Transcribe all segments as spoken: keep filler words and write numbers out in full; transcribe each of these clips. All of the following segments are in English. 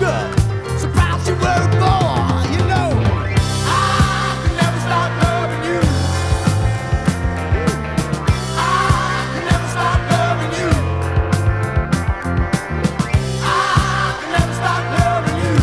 Surprised you were born, you know. I could never stop loving you. I could never stop loving you. I could never stop loving you.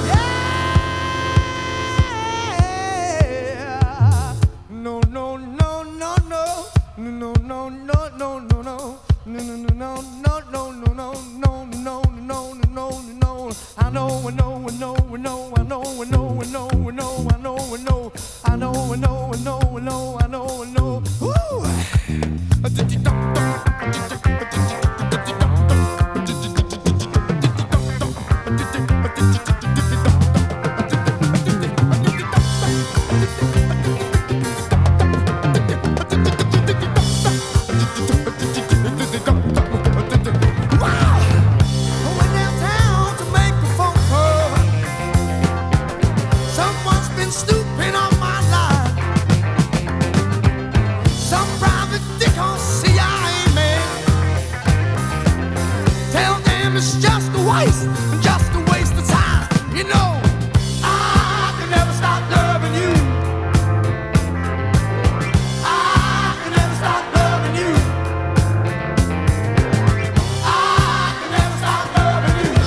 Yeah. No, no, no, no, no. No, no, no, no, no, no. No, no, no, no, no, no, no, no, no, no, no, no, no. I know, I know, I know, I know, I know, I know, I know, I know, I know, I know, I know, I know, I know, I know, I know, I know. Woo! Snooping on my line. Some private dick on C I A man. Tell them it's just a waste, just a waste of time. You know, I can never stop loving you. I can never stop loving you. I can never stop loving you.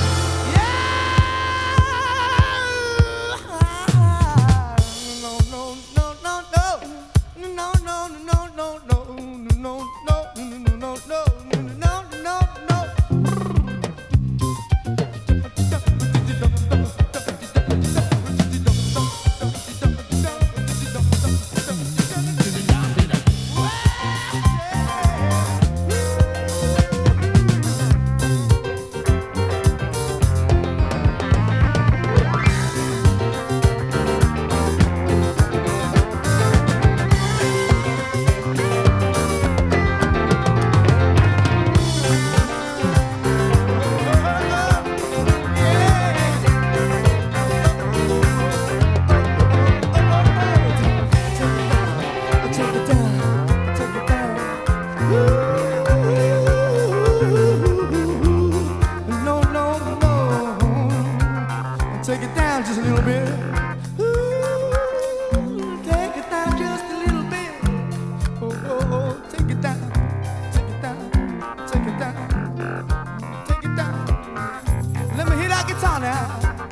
Take it down just a little bit. Ooh, take it down just a little bit. Oh, oh, oh, take it down, take it down, take it down, take it down. Let me hear that guitar now.